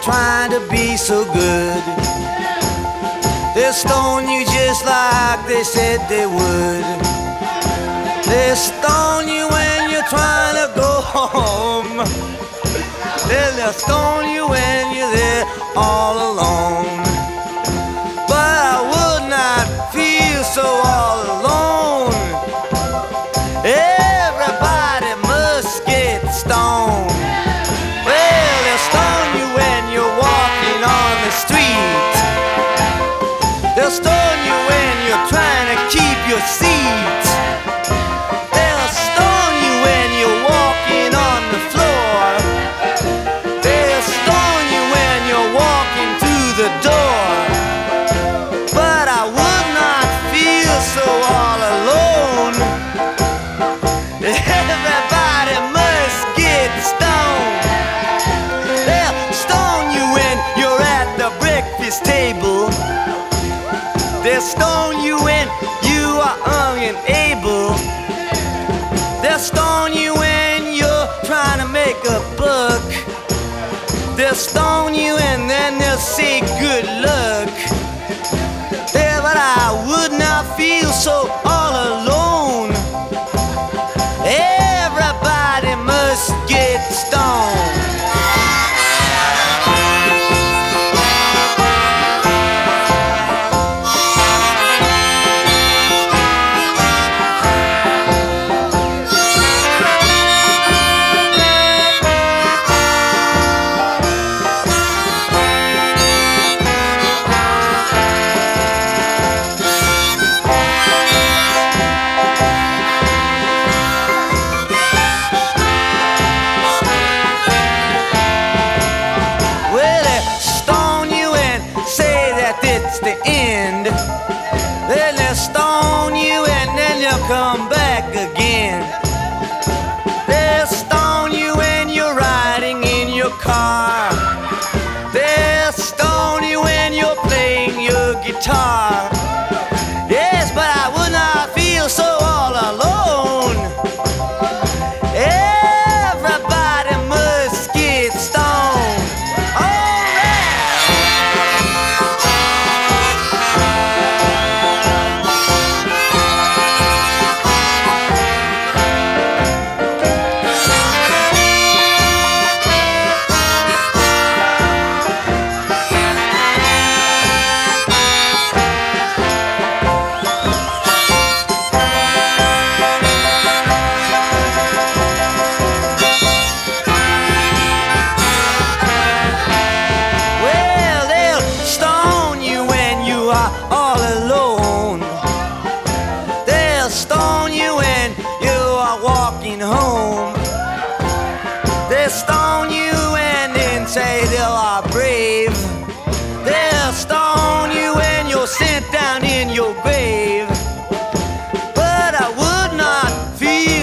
trying to be so good. They'll stone you just like they said they would. They'll stone you when you're trying to go home. They'll stone you when you're there all alone. But I would not feel so all alone. Everybody must get stoned. Well, they'll stone you when you're walking on the street. They'll stone you when you're trying to keep your seat. They'll stone you when you're walking on the floor. They'll stone you when you're walking through the door. But I would not feel so all alone. Everybody must get stoned. They'll stone you when you're at the breakfast table. They'll stone you when you are unable. They'll stone you when you're trying to make a buck. They'll stone you and then they'll say good luck. Yeah, but I would not feel so all alone. Everybody must get stoned. It's the end. Then they'll stone you and then you'll come back again. They'll stone you when you're riding in your car. They'll stone you when you're playing your guitar. Yes, but I would not feel so all alone. Everybody must get stoned. All alone. They'll stone you when you are walking home. They'll stone you and then say they are brave. They'll stone you when you're sent down in your grave. But I would not feel